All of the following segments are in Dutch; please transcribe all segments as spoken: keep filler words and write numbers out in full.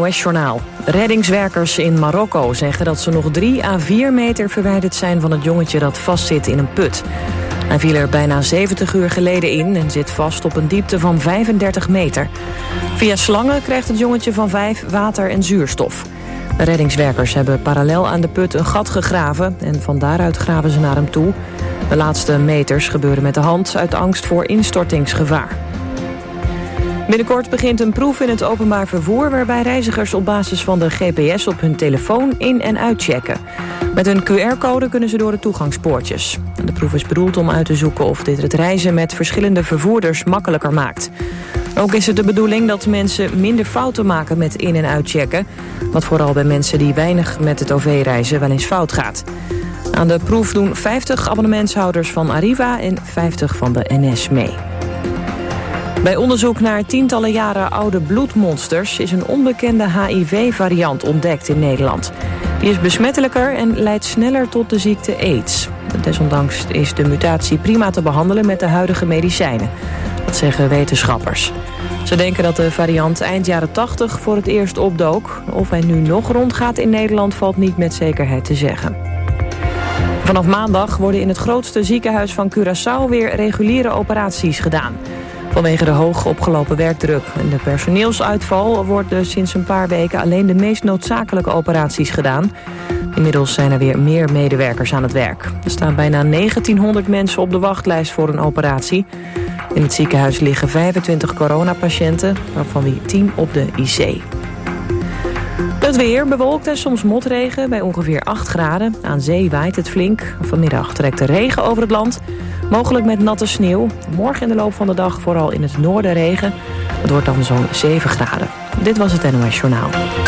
O S-journaal. Reddingswerkers in Marokko zeggen dat ze nog drie à vier meter verwijderd zijn van het jongetje dat vastzit in een put. Hij viel er bijna zeventig uur geleden in en zit vast op een diepte van vijfendertig meter. Via slangen krijgt het jongetje van vijf water en zuurstof. De reddingswerkers hebben parallel aan de put een gat gegraven en van daaruit graven ze naar hem toe. De laatste meters gebeuren met de hand uit angst voor instortingsgevaar. Binnenkort begint een proef in het openbaar vervoer waarbij reizigers op basis van de G P S op hun telefoon in- en uitchecken. Met een Q R-code kunnen ze door de toegangspoortjes. De proef is bedoeld om uit te zoeken of dit het reizen met verschillende vervoerders makkelijker maakt. Ook is het de bedoeling dat mensen minder fouten maken met in- en uitchecken, wat vooral bij mensen die weinig met het O V reizen wel eens fout gaat. Aan de proef doen vijftig abonnementshouders van Arriva en vijftig van de N S mee. Bij onderzoek naar tientallen jaren oude bloedmonsters is een onbekende H I V-variant ontdekt in Nederland. Die is besmettelijker en leidt sneller tot de ziekte AIDS. Desondanks is de mutatie prima te behandelen met de huidige medicijnen. Dat zeggen wetenschappers. Ze denken dat de variant eind jaren tachtig voor het eerst opdook. Of hij nu nog rondgaat in Nederland valt niet met zekerheid te zeggen. Vanaf maandag worden in het grootste ziekenhuis van Curaçao weer reguliere operaties gedaan. Vanwege de hoog opgelopen werkdruk en de personeelsuitval worden sinds een paar weken alleen de meest noodzakelijke operaties gedaan. Inmiddels zijn er weer meer medewerkers aan het werk. Er staan bijna negentienhonderd mensen op de wachtlijst voor een operatie. In het ziekenhuis liggen vijfentwintig coronapatiënten, waarvan wie tien op de I C. Het weer bewolkt en soms motregen bij ongeveer acht graden. Aan zee waait het flink. Vanmiddag trekt de regen over het land. Mogelijk met natte sneeuw. Morgen in de loop van de dag vooral in het noorden regen. Het wordt dan zo'n zeven graden. Dit was het N O S Journaal.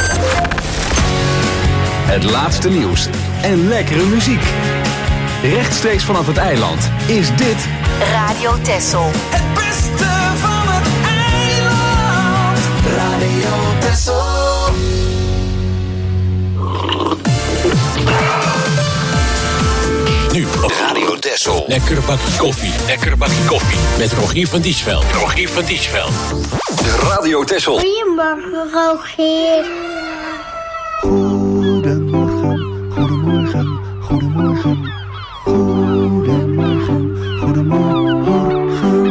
Het laatste nieuws en lekkere muziek. Rechtstreeks vanaf het eiland is dit Radio Texel. Het beste van het eiland. Radio Texel. Nu op Radio Texel. Lekkere bakje koffie. Lekkere bakje koffie. Met Rogier van Diesveld. Rogier van Diesveld. de Radio Texel. Goedemorgen, Rogier. Goedemorgen, goedemorgen, goedemorgen. Goedemorgen, goedemorgen.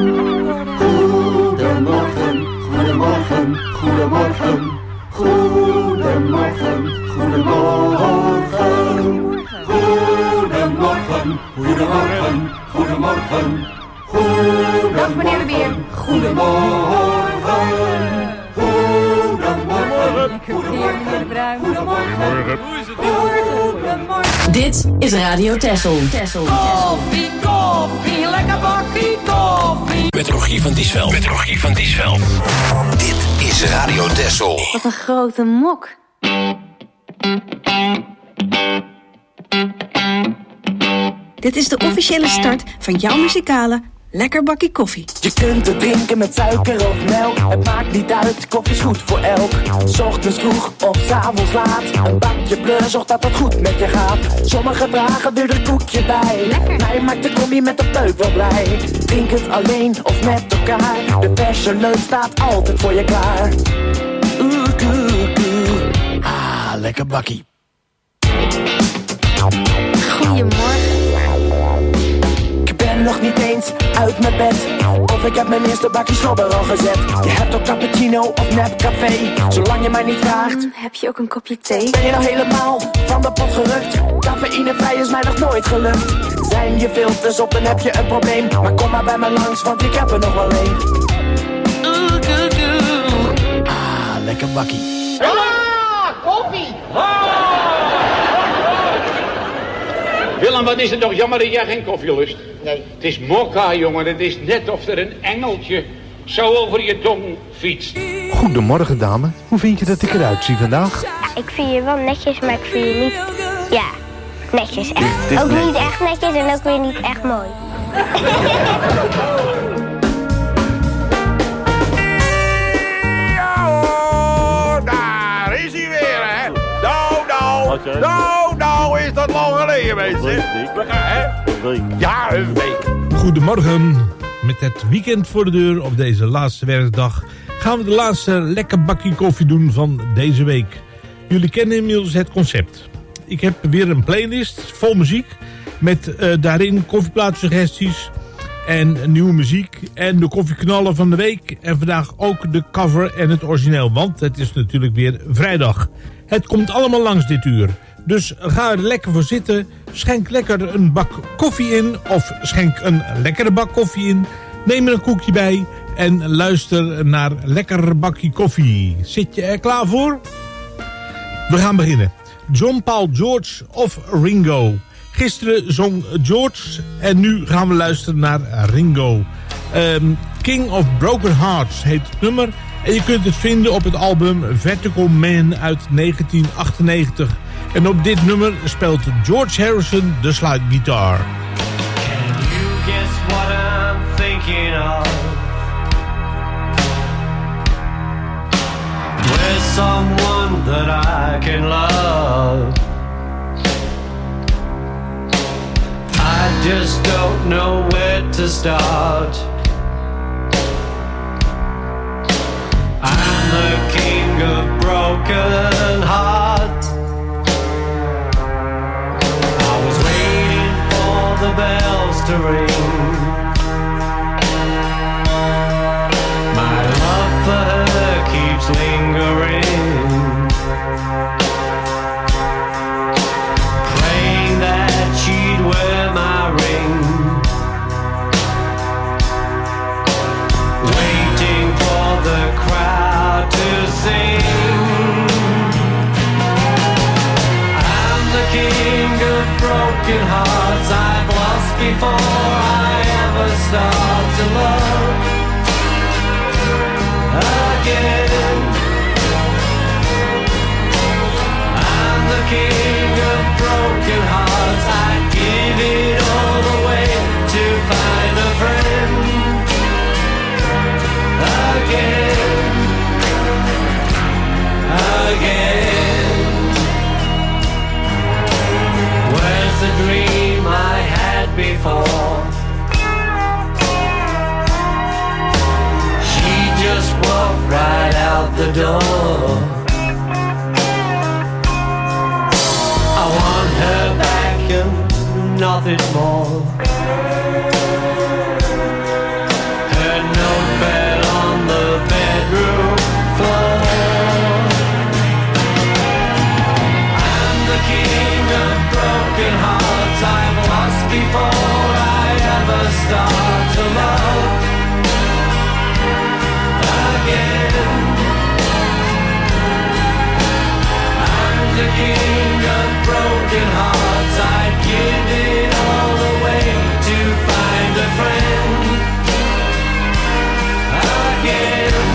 Goedemorgen, goedemorgen, goedemorgen. Goedemorgen, goedemorgen. Goedemorgen, goedemorgen, goedemorgen. Dag meneer de Beer. Goedemorgen. Goedemorgen. Lekker weer, meneer de Bruin. Goedemorgen. Goedemorgen. Dit is Radio Texel. Texel. Koffie, koffie, lekker bakkie koffie. Met Rogier van Diesveld. Met Rogier van Diesveld. Dit is Radio Texel. Wat een grote mok. Dit is de officiële start van jouw muzikale Lekker Bakkie Koffie. Je kunt het drinken met suiker of melk. Het maakt niet uit, koffie is goed voor elk. 's Ochtends vroeg of 's avonds laat. Een bakje bleu zorgt dat het goed met je gaat. Sommigen dragen er een koekje bij. Lekker. Mij maakt de combi met de peuk wel blij. Drink het alleen of met elkaar. De verse leuk staat altijd voor je klaar. Oeh, oeh, oeh. Ah, lekker bakkie. Goedemorgen. Ik ben nog niet eens uit mijn bed. Of ik heb mijn eerste bakje slobber al gezet. Je hebt ook cappuccino of nep café. Zolang je mij niet vraagt. Mm, heb je ook een kopje thee? Ben je nou helemaal van de pot gerukt? Cafeïnevrij is mij nog nooit gelukt. Zijn je filters op, dan heb je een probleem. Maar kom maar bij me langs, want ik heb er nog wel één. Oeh, oeh, oeh. Ah, lekker bakkie. Ah, koffie. Willem, wat is het toch jammer dat jij geen koffie lust? Nee. Het is mokka, jongen. Het is net of er een engeltje zo over je tong fietst. Goedemorgen, dame. Hoe vind je dat ik eruit zie vandaag? Ja, ik vind je wel netjes, maar ik vind je niet... Ja, netjes. Echt. Ook netjes. Niet echt netjes en ook weer niet echt mooi. Ja hoor, daar is hij weer, hè. Nou, nou, nou, nou is dat lang geleden, mensen. We gaan, hè. Een week. Ja, een week. Goedemorgen. Met het weekend voor de deur op deze laatste werkdag gaan we de laatste lekker bakje koffie doen van deze week. Jullie kennen inmiddels het concept. Ik heb weer een playlist vol muziek met uh, daarin koffieplaatsuggesties en nieuwe muziek en de koffieknallen van de week. En vandaag ook de cover en het origineel, want het is natuurlijk weer vrijdag. Het komt allemaal langs dit uur. Dus ga er lekker voor zitten, schenk lekker een bak koffie in of schenk een lekkere bak koffie in. Neem er een koekje bij en luister naar lekker bakje koffie. Zit je er klaar voor? We gaan beginnen. John Paul George of Ringo. Gisteren zong George en nu gaan we luisteren naar Ringo. Um, King of Broken Hearts heet het nummer. En je kunt het vinden op het album Vertical Man uit negentien achtennegentig. En op dit nummer speelt George Harrison de slide-gitaar. Can you guess what I'm thinking of? Where's someone that I can love? I just don't know where to start. I'm the king of broken hearts. I was waiting for the bells to ring. My love for her keeps lingering, praying that she'd wear my ring, waiting for the crowd to sing. I'm the king of broken hearts. I've lost before I ever start to love again. I'm the king of broken hearts. I'd give it all away to find a friend again, again. Where's the dream I had before? She just walked right out the door. I want her back and nothing more. Her note fell on the bedroom floor. I'm the king of broken hearts. I've lost before I ever start to love again. I'm the king of broken hearts. I'd give it all away to find a friend again.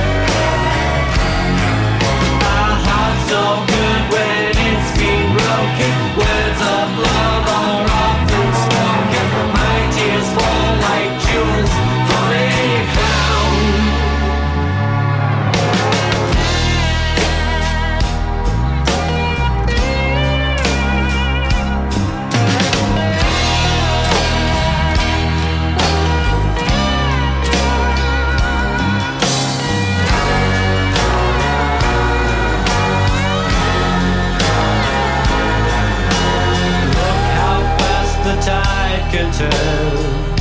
My heart's so good when it's been broken. Words of love are often spoken. My tears fall like jewels from a clown. Can turn.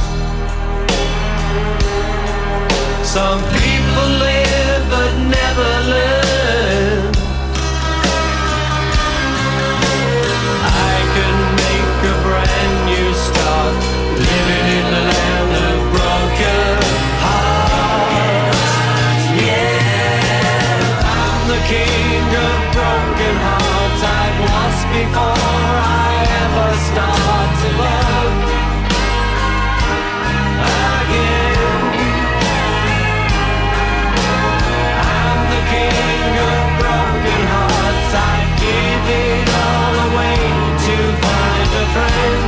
Some people live but never learn. I can make a brand new start, living in the land of broken hearts. Yeah, I'm the king of broken hearts. I've lost before I ever start to love again. I'm the king of broken hearts. I'd give it all away to find a friend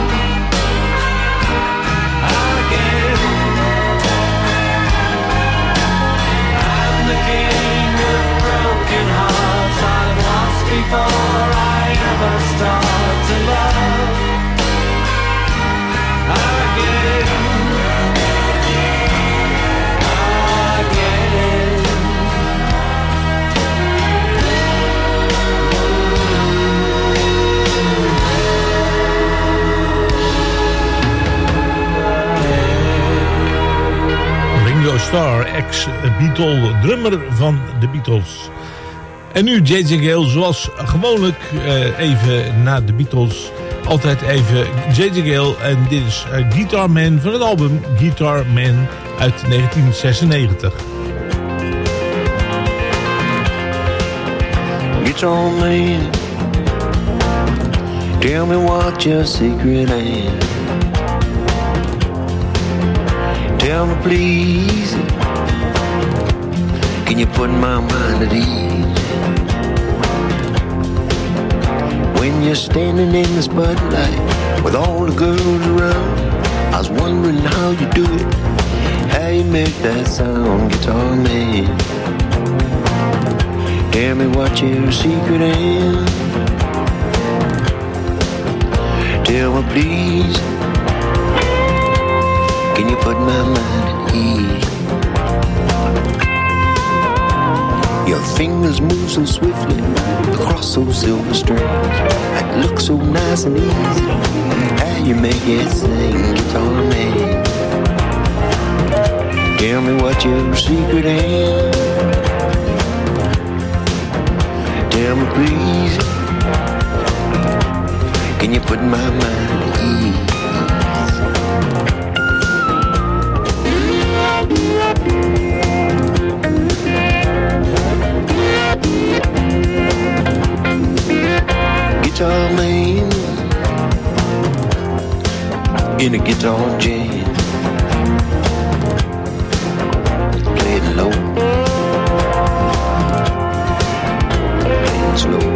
again. I'm the king of broken hearts. I've lost before I ever start to love again. Again. ex-Beatle, drummer van de Beatles. En nu J J Gale, zoals gewoonlijk uh, even na de Beatles. Altijd even J J Gale. En dit is uh, Guitar Man van het album Guitar Man uit negentien zesennegentig. Guitar Man, tell me what your secret is. Tell me please, can you put my mind at ease? When you're standing in the spotlight with all the girls around, I was wondering how you do it, how you make that sound, Guitar Man. Tell me what your secret is. Tell me please, can you put my mind at ease? Your fingers move so swiftly across those silver strings. It looks so nice and easy. How you make it sing, Guitar Man. Tell me what your secret is. Tell me please, can you put my mind at ease? Guitar Man in a guitar jam, play it low, play it slow,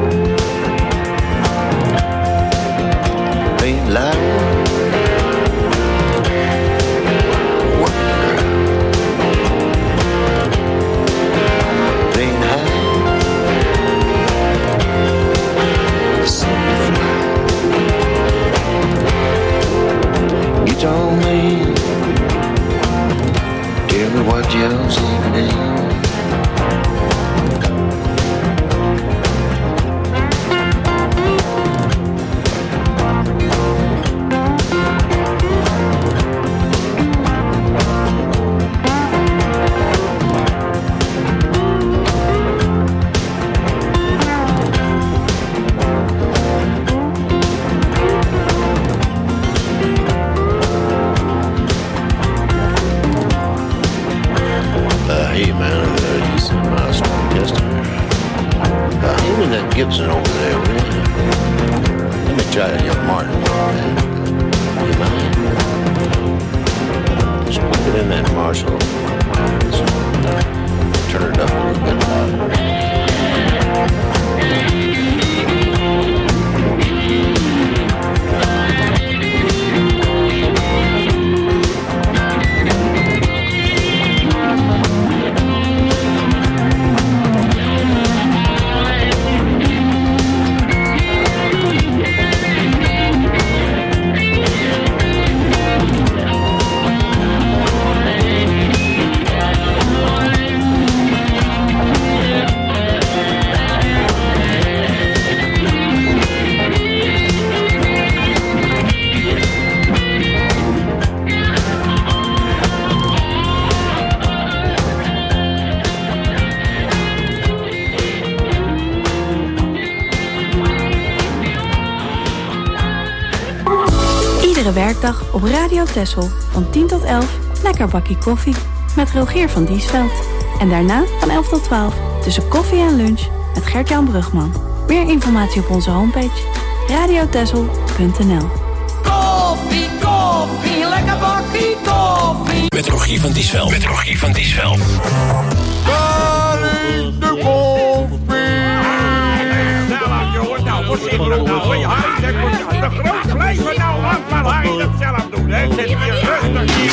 play it loud, work the crowd, play it high, Guitar Man, tell me what your secret is. Gibson over there, man. Let me try your Martin. You mind? Just put it in that Marshall. Turn it up a little bit. Iedere werkdag op Radio Texel van tien tot elf lekker bakkie koffie met Rogier van Diesveld. En daarna van elf tot twaalf tussen koffie en lunch met Gert-Jan Brugman. Meer informatie op onze homepage radio texel punt n l. Koffie, koffie, lekker bakkie koffie. Met Rogier van Diesveld. Met Rogier van Diesveld. Daar is de koffie. Jongen, nou, wat zit er nou? Ja, zeg maar, de groot blijven nou af, maar hij dat zelf doen, hè? Zet hier rustig hier.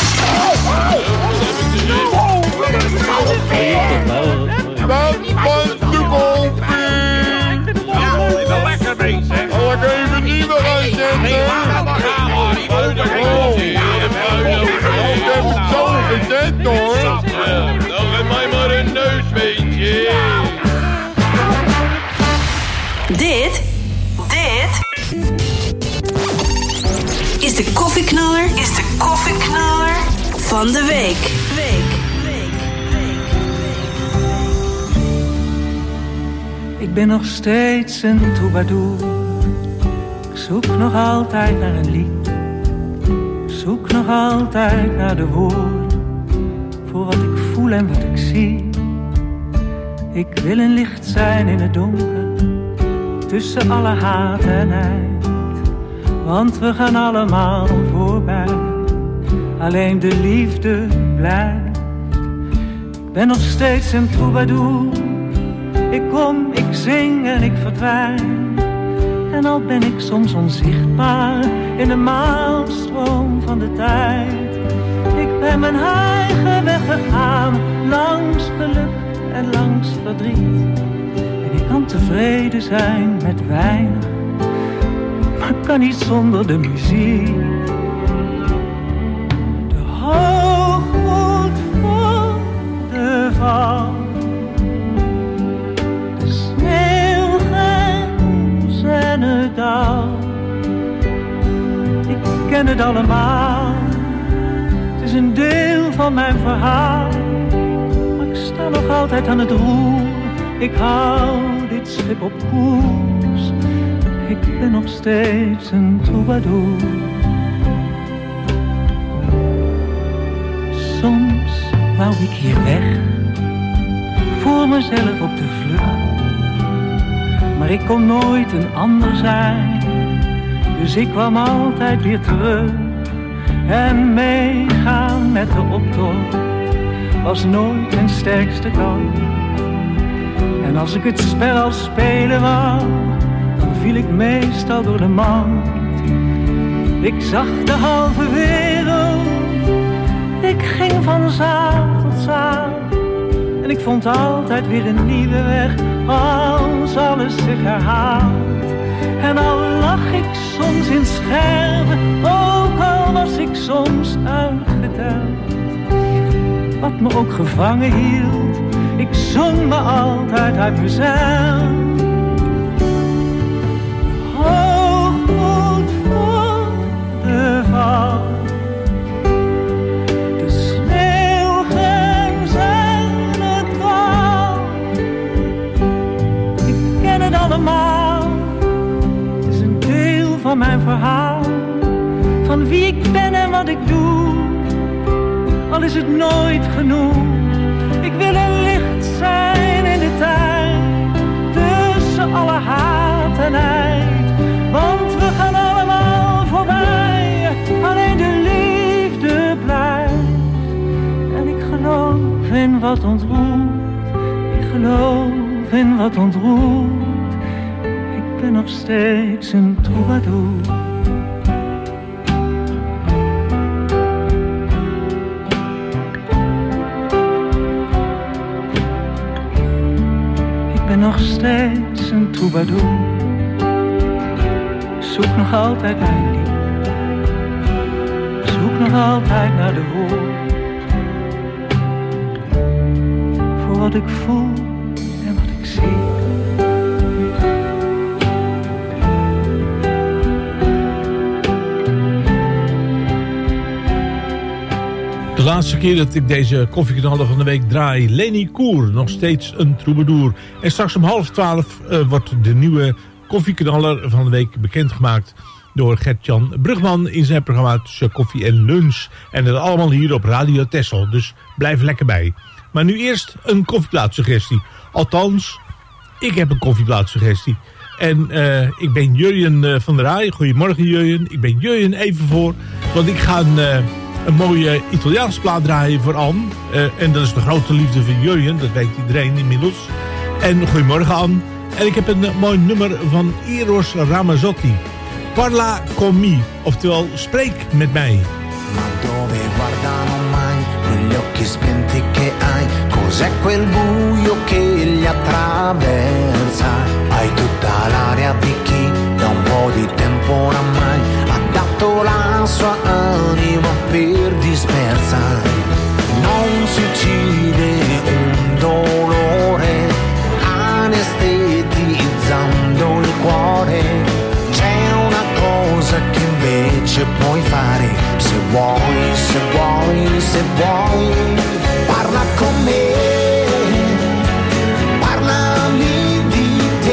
Dat was de koffie. Ja, even lekker bezig, hè? Zal ik even nieuwe gaan zetten? Nee, laat maar gaan, hoor. Die moet er geen ja, ik heb het zo gezet, hoor. Nou, geef mij maar een neus, weet je. Dit, dit is de koffieknaller, is de koffieknaller van de week. Week, week, week. Ik ben nog steeds een troubadour. Ik zoek nog altijd naar een lied. Ik zoek nog altijd naar de woorden voor wat ik voel en wat ik zie. Ik wil een licht zijn in het donker, tussen alle haat en nijd. Want we gaan allemaal voorbij, alleen de liefde blijft. Ik ben nog steeds een troubadour. Ik kom, ik zing en ik verdwijn. En al ben ik soms onzichtbaar in de maalstroom van de tijd. Ik ben mijn eigen weg gegaan, langs geluk en langs verdriet. En ik kan tevreden zijn met weinig, maar ik kan niet zonder de muziek. De hoogmoed voor de val, de sneeuwgrens en het dal. Ik ken het allemaal, het is een deel van mijn verhaal. Maar ik sta nog altijd aan het roer, ik hou dit schip op koers. Ik ben nog steeds een troubadour. Soms wou ik hier weg, voor mezelf op de vlucht. Maar ik kon nooit een ander zijn, dus ik kwam altijd weer terug. En meegaan met de optocht was nooit mijn sterkste kant. En als ik het spel al spelen wou, dan viel ik meestal door de mand. Ik zag de halve wereld, ik ging van zaal tot zaal. En ik vond altijd weer een nieuwe weg, als alles zich herhaalt. En al lag ik soms in scherven, ook al was ik soms uitgeteld. Wat me ook gevangen hield, ik zong me altijd uit mezelf. Hoogmoed voor de val, de sneeuwgrens en het dal. Ik ken het allemaal, het is een deel van mijn verhaal. Van wie ik ben en wat ik doe, al is het nooit genoeg. Ik wil een licht zijn in de tijd, tussen alle haat en nijd. Want we gaan allemaal voorbij, alleen de liefde blijft. En ik geloof in wat ontroert, ik geloof in wat ontroert. Ik ben nog steeds een troubadour. Ik ben nog steeds een troubadour. Ik zoek nog altijd naar een lied. Ik zoek nog altijd naar de woorden voor wat ik voel en wat ik zie. De laatste keer dat ik deze koffiekanaler van de week draai, Leni Koer, nog steeds een troubadour. En straks om half twaalf uh, wordt de nieuwe koffiekanaler van de week bekendgemaakt door Gert-Jan Brugman in zijn programma Tussen Koffie en Lunch. En dat allemaal hier op Radio Texel, dus blijf lekker bij. Maar nu eerst een koffieplaatsuggestie. Althans, ik heb een koffieplaatsuggestie. En uh, ik ben Jurjen uh, van der Rij. Goedemorgen Jurjen. Ik ben Jurjen even voor, want ik ga een... Uh, Een mooie Italiaanse plaat draaien voor Anne. Uh, en dat is de grote liefde van Jurjen. Dat weet iedereen inmiddels. En goedemorgen Anne. En ik heb een uh, mooi nummer van Eros Ramazzotti. Parla con me. Oftewel, spreek met mij. Ma dove guardano mai quegli occhi spenti che hai? Cos'è quel buio che li attraversa? Hai tutta l'aria di chi da un po' di tempo oramai ha dato la sua anima per dispersa. Non si uccide un dolore anestetizzando il cuore. C'è una cosa che invece puoi fare, se vuoi, se vuoi, se vuoi. Parla con me, parlami di te.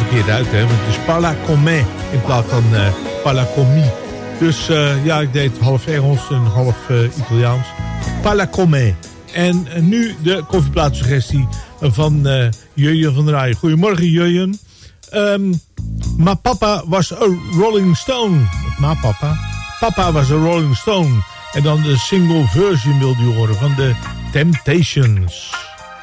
verkeerd uit, hè? Want het is Parla Comé in plaats van uh, Parla Comé. Dus uh, ja, ik deed half Engels en half uh, Italiaans. Parla Comé. En uh, nu de koffieplaatsuggestie van uh, Jurjen van der Rij. Goedemorgen, Jurjen. Um, maar papa was een Rolling Stone. Maar papa? Papa was een Rolling Stone. En dan de single version wilde je horen van de Temptations.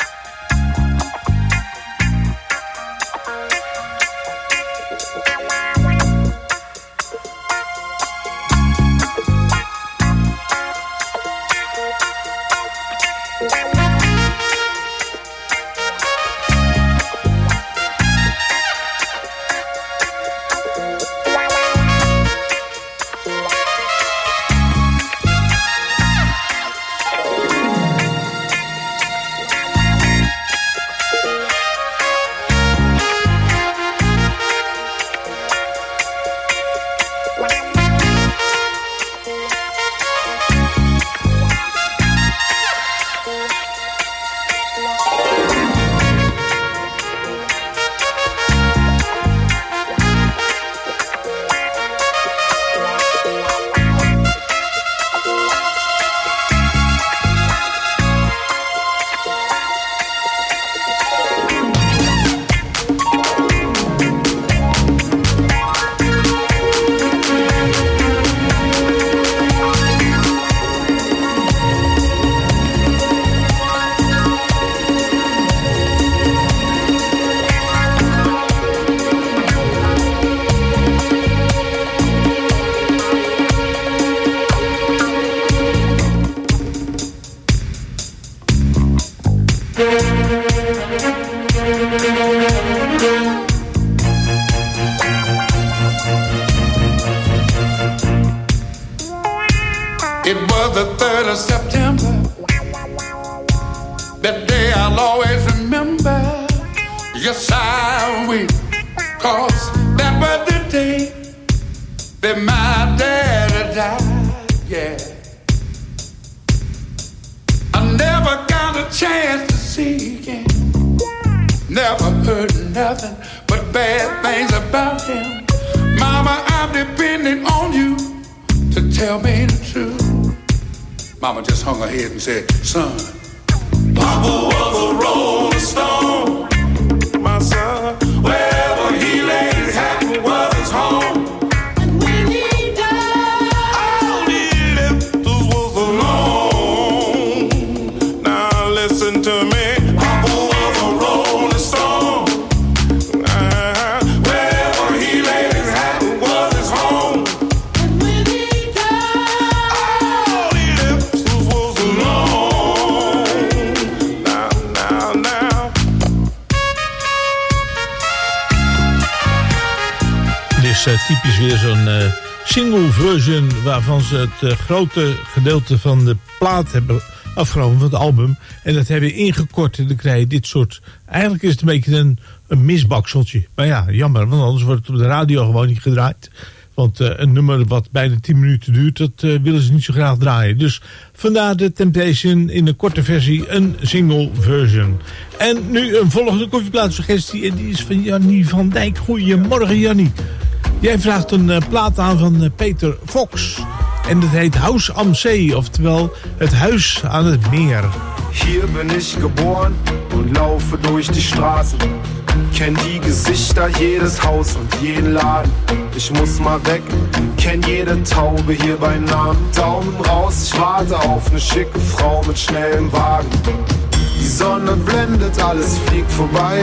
Typisch weer zo'n uh, single version waarvan ze het uh, grote gedeelte van de plaat hebben afgenomen van het album. En dat hebben ingekort en dan krijg je dit soort... Eigenlijk is het een beetje een, een misbakseltje. Maar ja, jammer, want anders wordt het op de radio gewoon niet gedraaid. Want uh, een nummer wat bijna tien minuten duurt, dat uh, willen ze niet zo graag draaien. Dus vandaar de Temptation in een korte versie, een single version. En nu een volgende koffieplaatsuggestie en die is van Jannie van Dijk. Goedemorgen, Jannie. Jij vraagt een uh, plaat aan van uh, Peter Fox. En dat heet Haus am See, oftewel het huis aan het meer. Hier bin ich geboren und laufe durch die Straßen. Kenn die Gesichter, jedes Haus und jeden Laden. Ich muss mal weg, kenn jede Taube hier bei Namen. Daumen raus, ich warte auf ne schicke Frau mit schnellem Wagen. Die Sonne blendet, alles fliegt vorbei.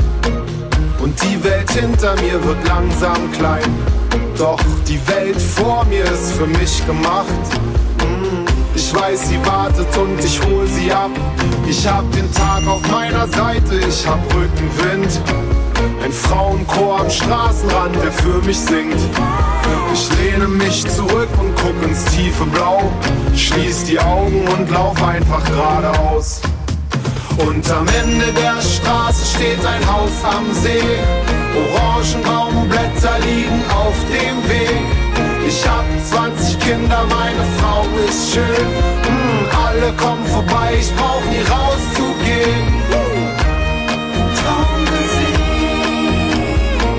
Und die Welt hinter mir wird langsam klein. Doch die Welt vor mir ist für mich gemacht. Ich weiß, sie wartet und ich hol sie ab. Ich hab den Tag auf meiner Seite, ich hab Rückenwind. Ein Frauenchor am Straßenrand, der für mich singt. Ich lehne mich zurück und guck ins tiefe Blau. Schließ die Augen und lauf einfach geradeaus. Und am Ende der Straße steht ein Haus am See. Orangenbaumblätter liegen auf dem Weg. Ich hab zwanzig Kinder, meine Frau ist schön. Mm, alle kommen vorbei, ich brauch nie rauszugehen. Traummusik.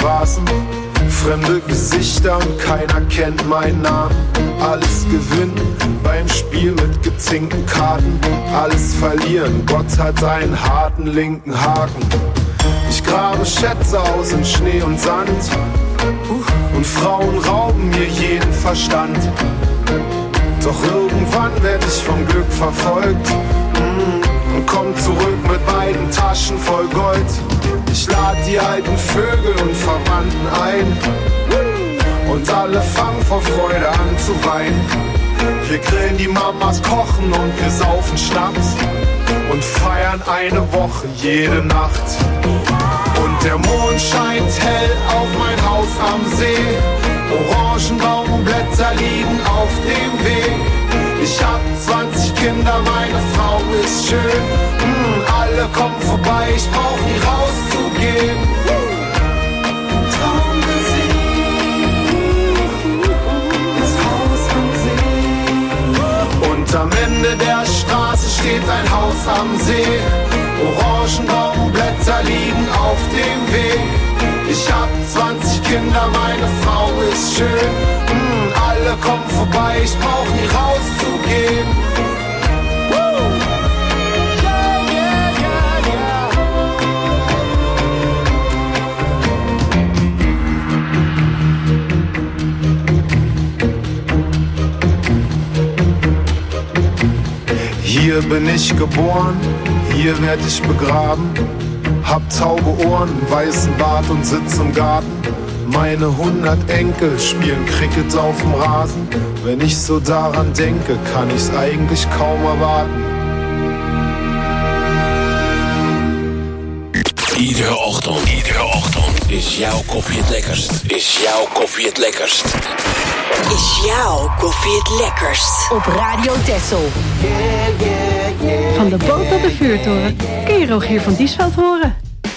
Straßen, fremde Gesichter und keiner kennt meinen Namen. Alles gewinnen beim Spiel mit gezinkten Karten, alles verlieren, Gott hat einen harten linken Haken. Ich grabe Schätze aus in Schnee und Sand und Frauen rauben mir jeden Verstand. Doch irgendwann werd ich vom Glück verfolgt mm, und komm zurück mit beiden Taschen voll Gold. Ich lad die alten Vögel und Verwandten ein und alle fangen vor Freude an zu weinen. Wir grillen die Mamas, kochen und wir saufen Schnaps und feiern eine Woche jede Nacht. Und der Mond scheint hell auf mein Haus am See. Orangenbaumblätter liegen auf dem Weg. Ich hab zwanzig Kinder, meine Frau ist schön. Mm, alle kommen vorbei, ich brauch nie rauszugehen. Traummusik, das Haus am See. Und am Ende der Straße steht ein Haus am See. Orangenbaumblätter liegen auf dem Weg. Ich hab zwanzig Kinder, meine Frau ist schön. Mm, alle kommen vorbei, ich brauch nie rauszugehen. Woo! Yeah, yeah, yeah, yeah. Hier bin ich geboren, hier werd ich begraben. Hab taube Ohren, weißen Bart und sitz im Garten. Meine hundert Enkel spielen Cricket auf dem Rasen. Wenn ich so daran denke, kann ich's eigentlich kaum erwarten. Iedere ochtend, iedere ochtend is jouw koffie het lekkerst. Is jouw koffie het lekkerst. Is jouw koffie het lekkerst. Op Radio Texel. Van de boot tot de vuurtoren kun je Rogier van Diesveld horen.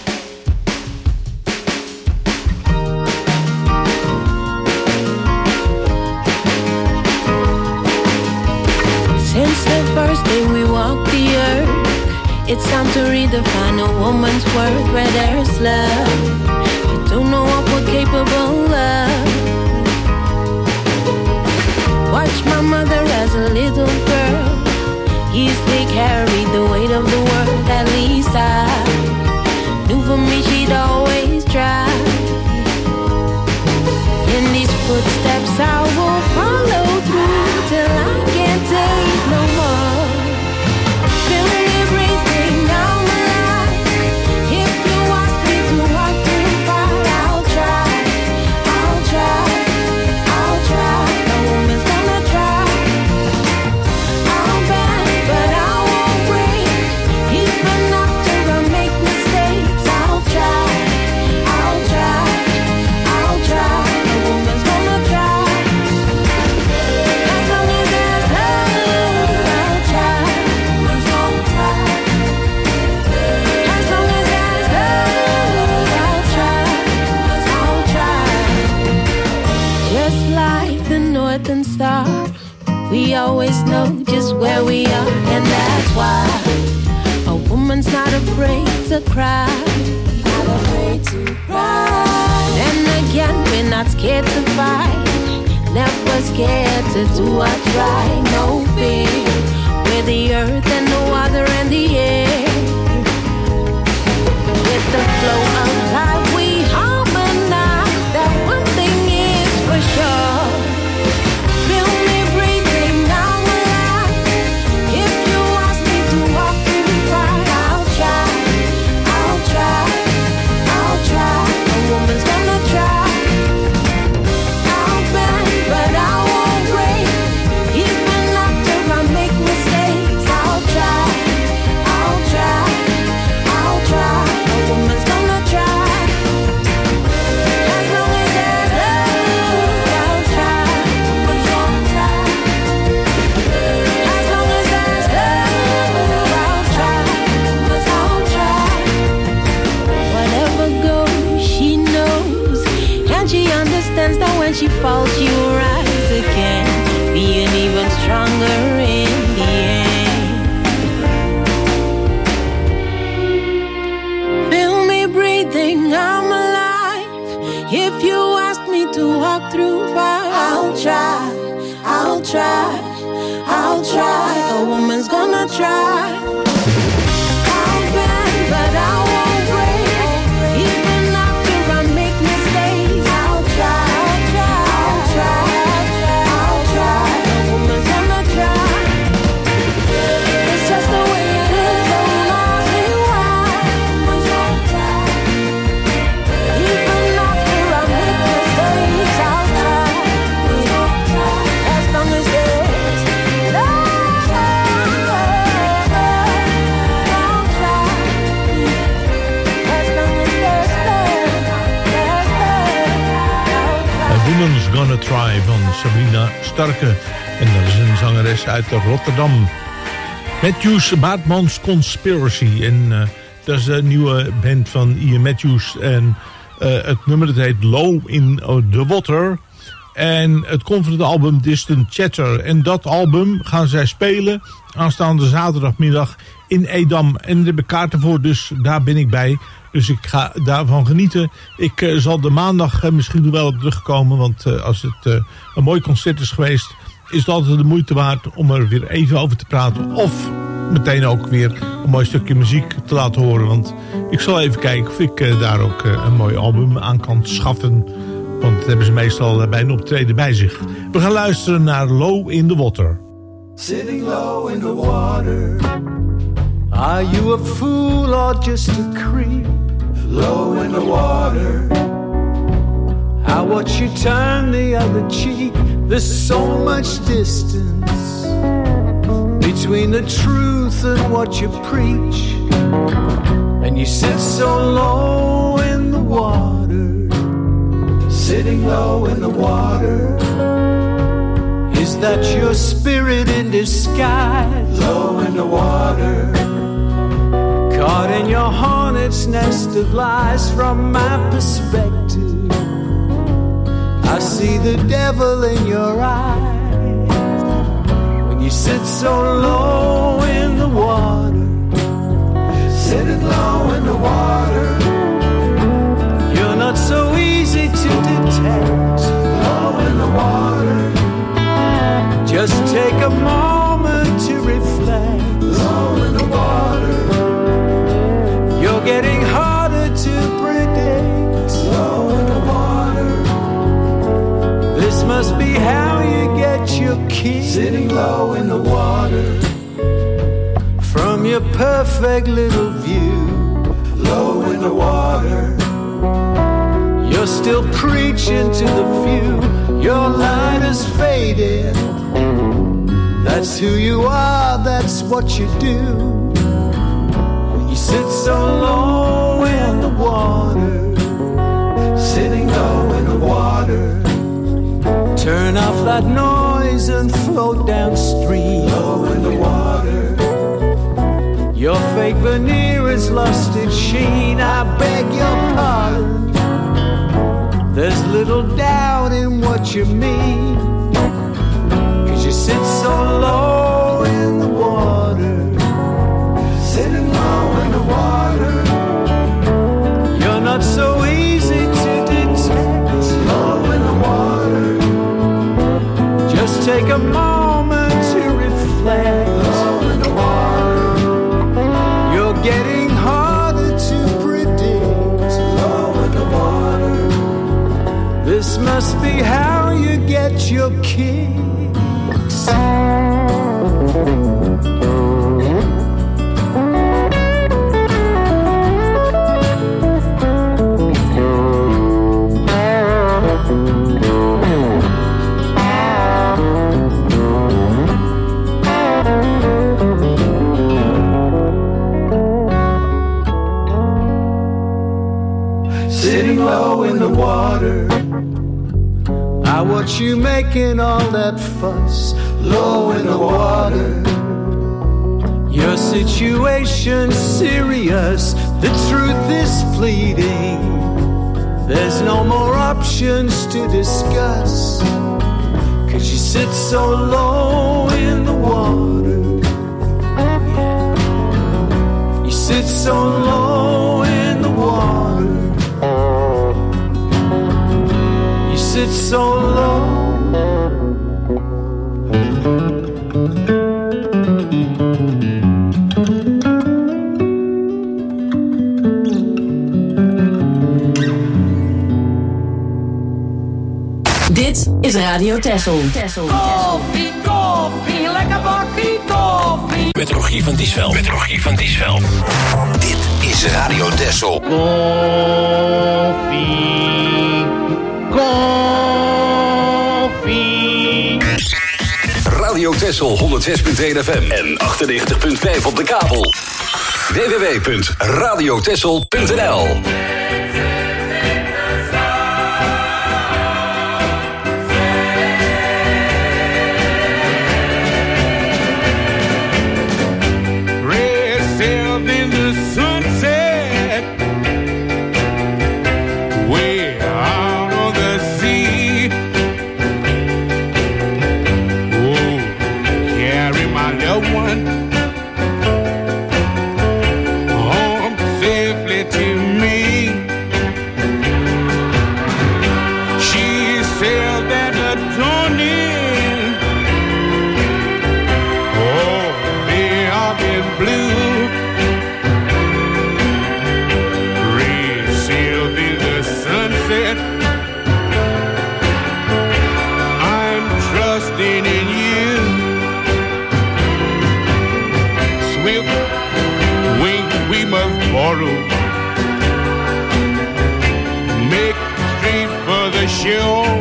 Since the first day we walked the earth, it's time to redefine a woman's worth. Where there's love, you don't know what we're capable of. Watch my mother as a little girl easily carried the weight of the world. At least I knew for me she'd always try. In these footsteps I will follow through till I can't take no more. Feel me breathing, I'm alive. If you ask me to walk too far, I'll try, I'll try, I'll try. No woman's gonna try. I'll bend, but I won't break. Even after I make mistakes, I'll try, I'll try, I'll try. No woman's gonna try. As long as there's love, I'll try. No woman's gonna try. As long as there's love, I'll try. I'll try. Just like the northern star, we always know just where we are, and that's why a woman's not afraid to cry. Not afraid to cry. Then again, we're not scared to fight. Never scared to do or try. No fear. We're the earth and the water and the air. With the flow of life, we harmonize. That one thing is for sure. Feel me breathing, I'm alive. If you ask me to walk too far, I'll try, I'll try, I'll try. A woman's gonna try. I'll bend, but I won't break. Even after I make mistakes, I'll try, I'll try, I'll try. A woman's gonna try. As long as there's love, I'll try. Woman's gonna try. As long as there's love, I'll try. Woman's gonna try. Whatever goes, she knows, and she understands that when she falls, she will rise again, being even stronger in the end. Feel me breathing, I'm alive. Everyone's Gonna Try van Sabrina Starke. En dat is een zangeres uit Rotterdam. Matthews Baartmans Conspiracy. En uh, dat is de nieuwe band van Ian Matthews. En uh, het nummer dat heet Low in the Water. En het komt van het album Distant Chatter. En dat album gaan zij spelen aanstaande zaterdagmiddag in Edam. En daar heb ik kaarten voor, dus daar ben ik bij. Dus ik ga daarvan genieten. Ik uh, zal de maandag uh, misschien nog wel op terugkomen. Want uh, als het uh, een mooi concert is geweest, is het altijd de moeite waard om er weer even over te praten. Of meteen ook weer een mooi stukje muziek te laten horen. Want ik zal even kijken of ik uh, daar ook uh, een mooi album aan kan schaffen. Want dat hebben ze meestal uh, bij een optreden bij zich. We gaan luisteren naar Low in the Water. Sitting low in the water. Are you a fool or just a creep? Low in the water. I watch you turn the other cheek. There's so much distance between the truth and what you preach. And you sit so low in the water. Sitting low in the water. Is that your spirit in disguise? Low in the water. Caught in your hornet's nest of lies. From my perspective, I see the devil in your eyes. When you sit so low in the water. Sitting low in the water. You're not so easy to detect. Low in the water. Just take a moment to reflect. Low in the water. You're getting harder to predict. Low in the water. This must be how you get your kick. Sitting low in the water. From your perfect little view. Low in the water. You're still preaching to the few. Your light has faded. That's who you are, that's what you do. When you sit so low in the water. Sitting low in the water. Turn off that noise and float downstream. Low in the water. Your fake veneer has lost its sheen. I beg your pardon. There's little doubt in what you mean. Cause you sit so low in the water. Sitting low in the water. You're not so easy to detect. Low in the water. Just take a moment to reflect. Low in the water. You're getting harder to predict. Low in the water. This must be how you get your kicks. Sitting low in the water. I watch you making all that fuss. Low in the water. Your situation's serious. The truth is fleeting. There's no more options to discuss. Cause you sit so low in the water. You sit so low in the water. You sit so low. Dit is Radio Texel. Koffie, koffie, lekker bakkie koffie. Met Rogier van Diesveld. Met Rogier van Diesveld. Dit is Radio Texel. Koffie, koffie. Radio Texel honderdzes punt één F M en achtennegentig punt vijf op de kabel. w w w punt radio texel punt n l the dawning. Oh, they are in blue. Red sails in the sunset. I'm trusting in you. Swift wing we must borrow. Make straight for the shore.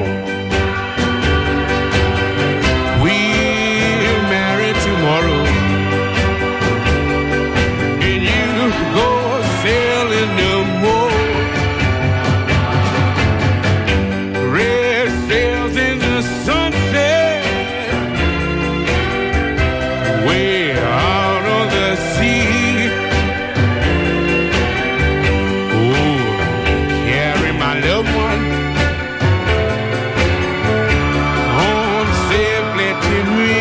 We'll marry tomorrow. And you go sailing no more. Red sails in the sunset. Way out on the sea. Oh, carry my loved one home safely to me.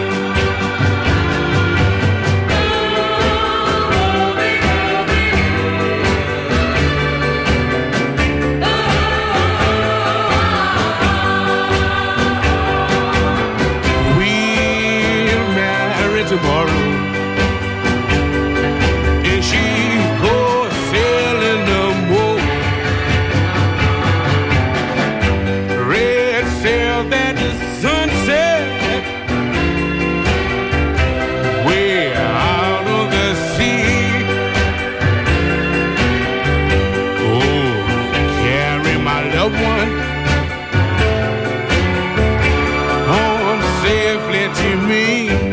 We'll marry tomorrow. And she goes sailing no more. Red sail that the sunset. Way out on the sea. Oh, carry my loved one home safely to me.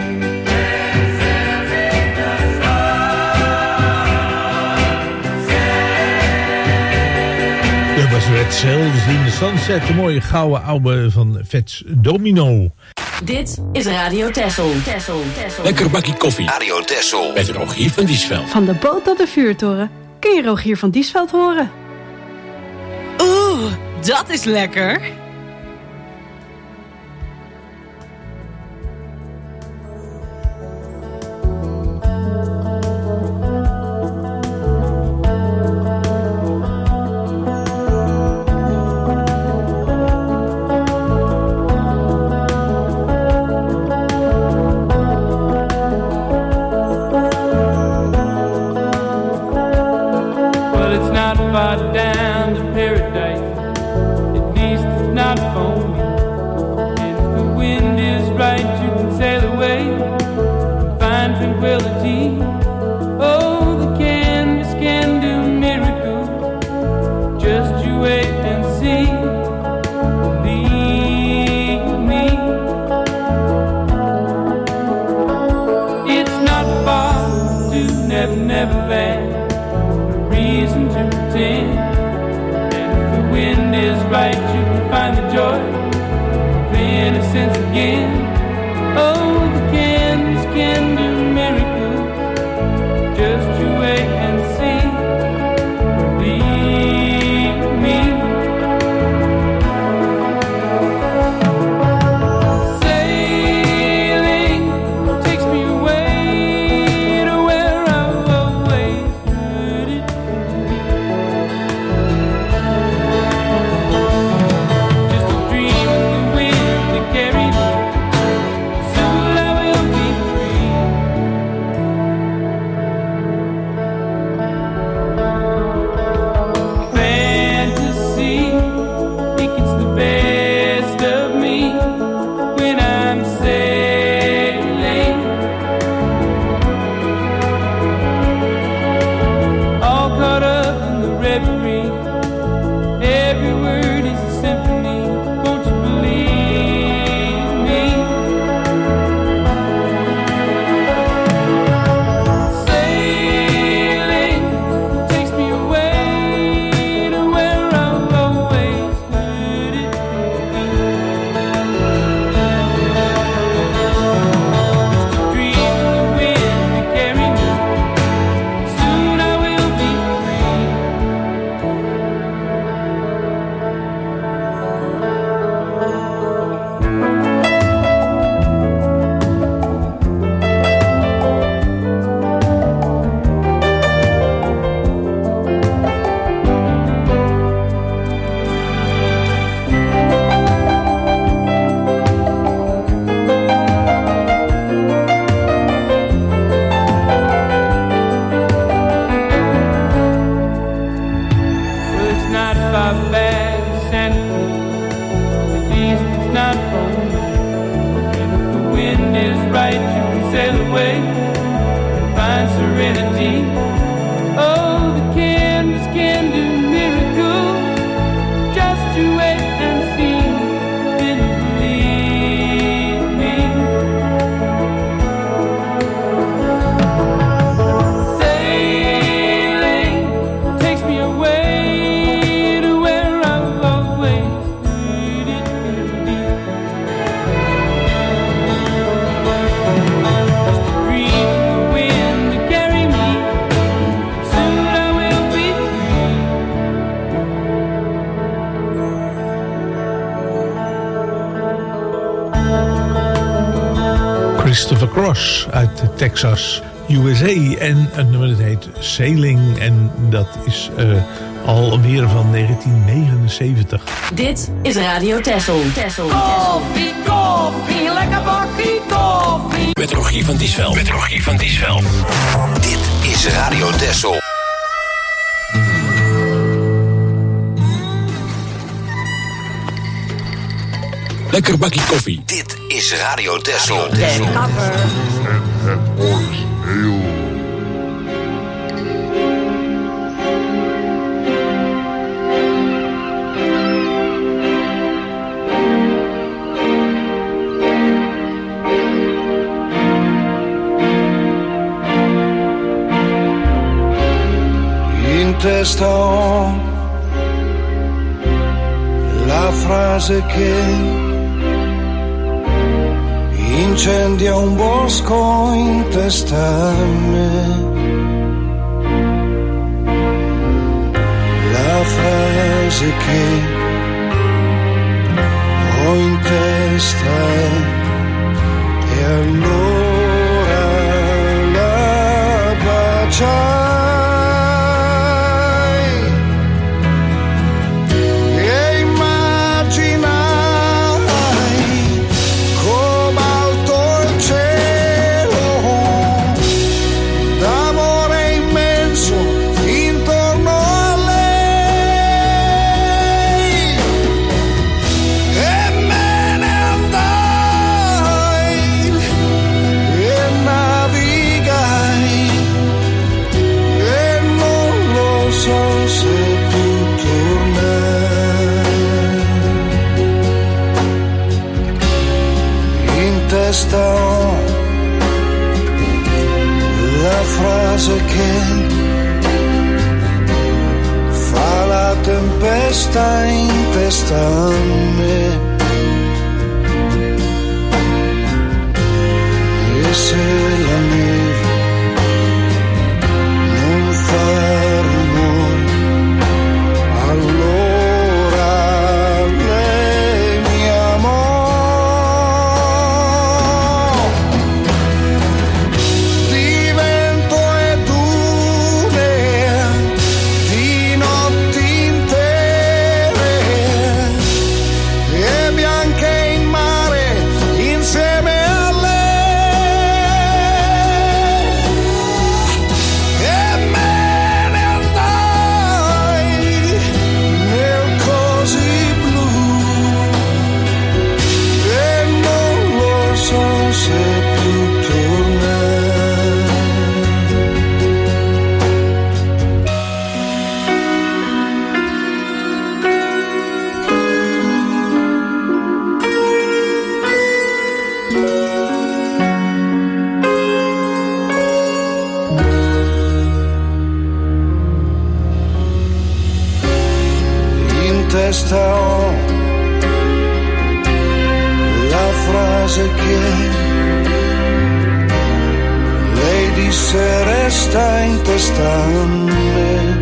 Dat was Red Sails in the Sunset, de mooie gouden oude van Fats Domino. Dit is Radio Texel. Texel. Texel. Lekker bakkie koffie. Radio Texel. Met Rogier van Diesveld. Van de boot tot de vuurtoren kun je Rogier van Diesveld horen. Oeh, dat is lekker. Well, it's not far down to paradise. At least it's not for me. And if the wind is right, you can sail away and find tranquility. Oh, the canvas can do miracles. Just you wait and see. Believe me. It's not far to Never Never Land. Reason to pretend. And if the wind is right, you can find the joy of innocence again. Oh, the canvas can do miracles. Just you wait and see. Believe me. Sailing takes me away to where I've always heard it. Just a dream sail away and find serenity. Oh, the canvas can do miracles. Just you wait and see. Didn't believe me. Sailing takes me away to where I've always needed to be. Just a dream of the wind to carry me. Soon I will be Christopher Cross uit Texas, U S A. En het nummer dat heet Sailing. En dat is uh, alweer van negentien negenenzeventig. Dit is Radio Texel. Texel. Koffie, koffie, lekker bakkie koffie. Met Rogier van Diesveld. Met Rogier van Diesveld. Dit is Radio Texel. Lekker bakkie koffie. Dit is Radio Texel. In testa ho la frase che incendia un bosco in testa a me. La frase che ho in testa e allora la baciai. La frase che fa la tempesta in testa a me. E se la neve non fa rumore, allora lei mi amò. La frase che lei disse resta in testa a me.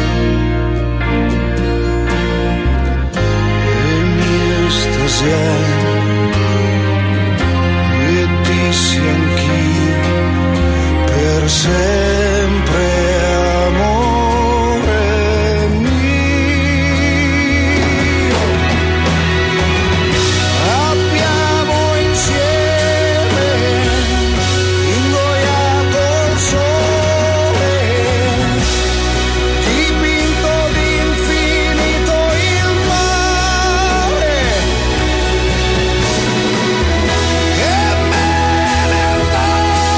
E mi estasiai e dissi anch'io per sempre amore mio. Abbiamo insieme ingoiato il sole, dipinto d'infinito il mare, e me ne andai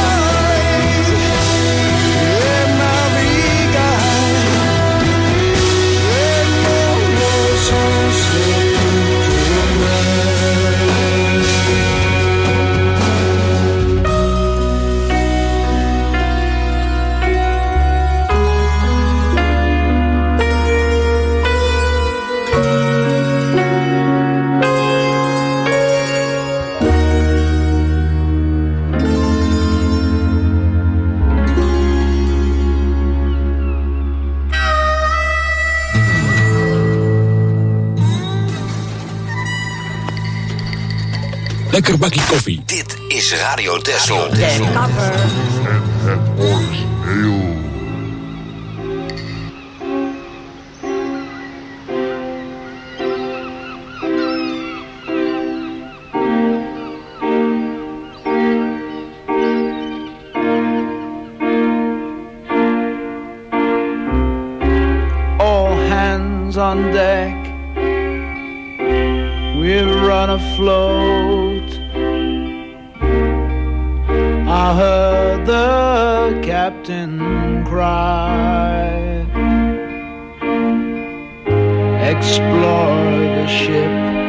Lekker bakje koffie. Dit is Radio Texel. De cover. Het origineel. On deck, we've run afloat. I heard the captain cry. Explore the ship,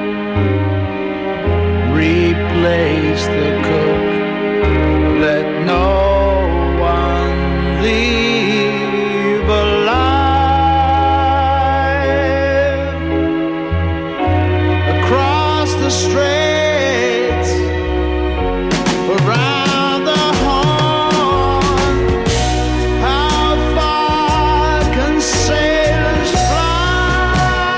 replace the cook, let no one leave alive. The straits around the horn, how far can sailors fly?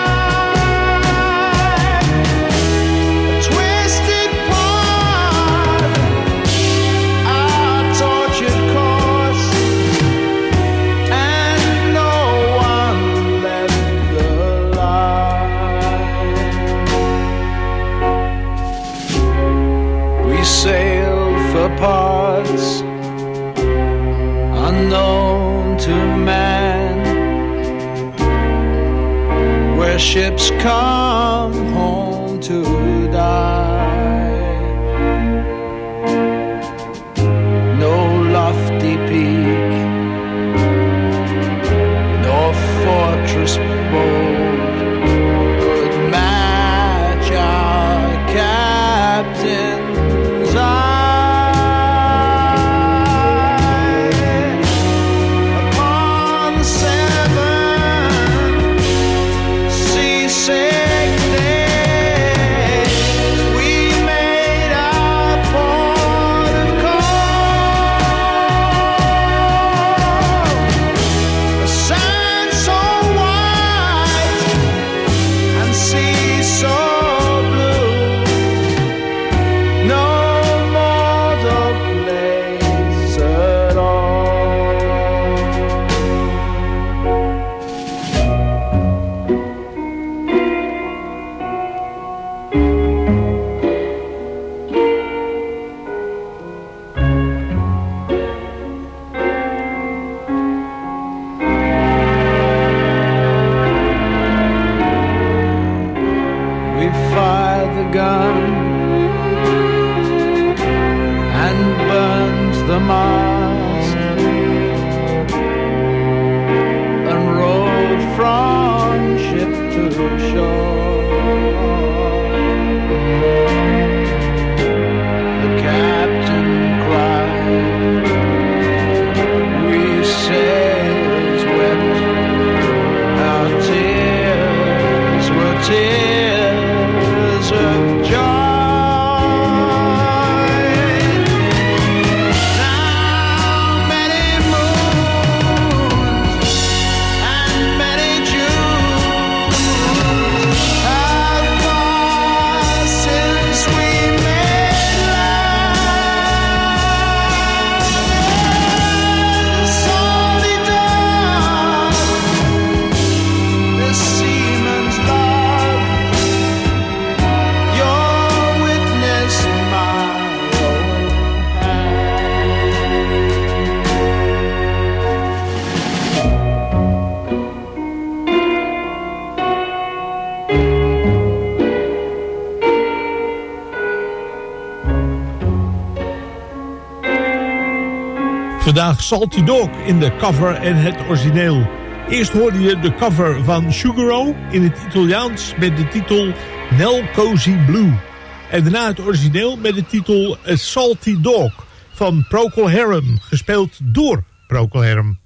A twisted part, our tortured course, and no one left alive. Sail for parts unknown to man, where ships come home to die. No lofty peak, nor fortress bold could match our captain. Vandaag Salty Dog in de cover en het origineel. Eerst hoorde je de cover van Sugar in het Italiaans met de titel Nel Cozy Blue. En daarna het origineel met de titel A Salty Dog van Procol Harum, gespeeld door Procol Harum.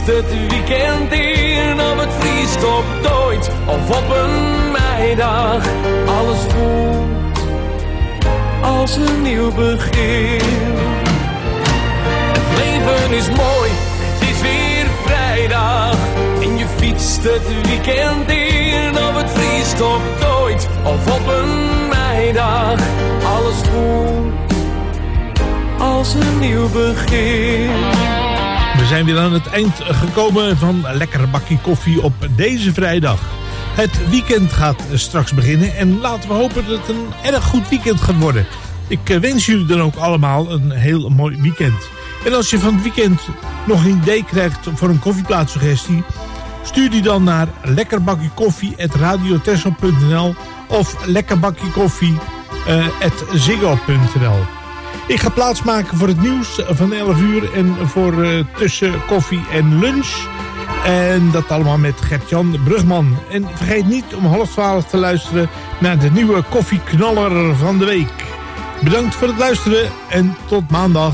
het weekend in, of het vriest op nooit, of op een meidag. Alles voelt als een nieuw begin. Het leven is mooi, het is weer vrijdag. En je fietst het weekend in, of het vriest op nooit, of op een meidag. Alles voelt als een nieuw begin. We zijn weer aan het eind gekomen van Lekker Bakkie Koffie op deze vrijdag. Het weekend gaat straks beginnen en laten we hopen dat het een erg goed weekend gaat worden. Ik wens jullie dan ook allemaal een heel mooi weekend. En als je van het weekend nog een idee krijgt voor een koffieplaatsuggestie, stuur die dan naar lekkerbakkie at radiotessel punt n l of lekkerbakkie at ziggo punt n l. Ik ga plaatsmaken voor het nieuws van elf uur en voor uh, tussen koffie en lunch. En dat allemaal met Gert-Jan Brugman. En vergeet niet om half twaalf te luisteren naar de nieuwe koffieknaller van de week. Bedankt voor het luisteren en tot maandag.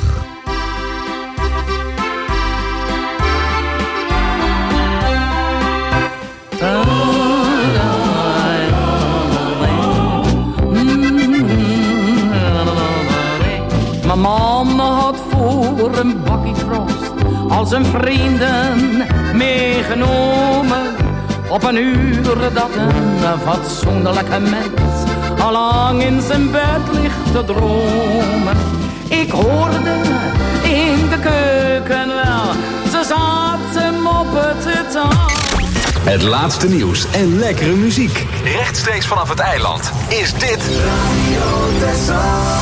Mijn mama had voor een bakkie frost al zijn vrienden meegenomen. Op een uur dat een fatsoenlijke mens al lang in zijn bed ligt te dromen. Ik hoorde in de keuken wel, ze zaten op het tafel. Het laatste nieuws en lekkere muziek. Rechtstreeks vanaf het eiland is dit Radio Tessel.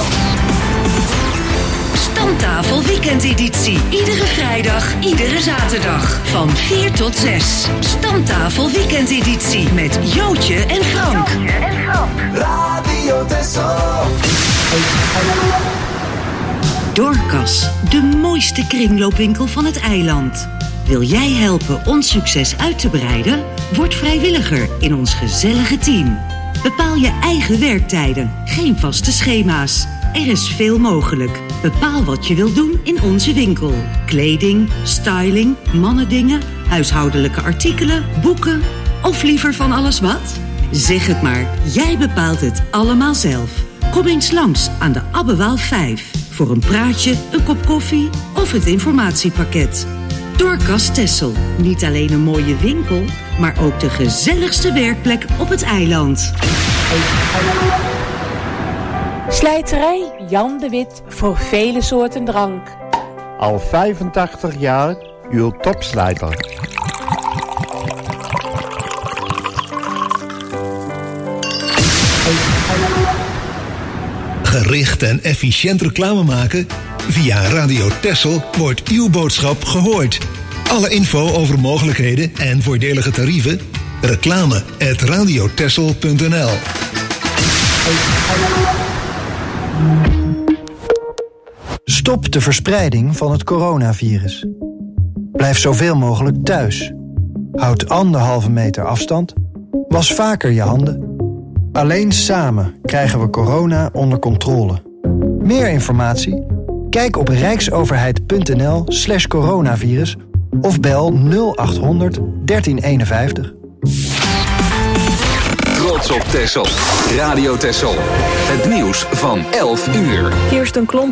Stamtafel weekendeditie. Iedere vrijdag, iedere zaterdag. Van vier tot zes. Stamtafel weekendeditie. Met Jootje en Frank. Jootje en Frank. Radio Tessel. Doorkas. De mooiste kringloopwinkel van het eiland. Wil jij helpen ons succes uit te breiden? Word vrijwilliger in ons gezellige team. Bepaal je eigen werktijden. Geen vaste schema's. Er is veel mogelijk. Bepaal wat je wilt doen in onze winkel. Kleding, styling, mannendingen, huishoudelijke artikelen, boeken of liever van alles wat? Zeg het maar, jij bepaalt het allemaal zelf. Kom eens langs aan de Abbewaal vijf voor een praatje, een kop koffie of het informatiepakket. Doorkas Tessel. Niet alleen een mooie winkel, maar ook de gezelligste werkplek op het eiland. Slijterij Jan de Wit voor vele soorten drank. Al vijfentachtig jaar uw topslijter. Gericht en efficiënt reclame maken? Via Radio Tessel wordt uw boodschap gehoord. Alle info over mogelijkheden en voordelige tarieven? Reclame at radiotessel punt n l. Stop de verspreiding van het coronavirus. Blijf zoveel mogelijk thuis. Houd anderhalve meter afstand. Was vaker je handen. Alleen samen krijgen we corona onder controle. Meer informatie? Kijk op rijksoverheid punt n l slash coronavirus of bel nul achthonderd dertien eenenvijftig. Trots op Tessel. Radio Tessel. Het nieuws van elf uur. Kirsten Klomp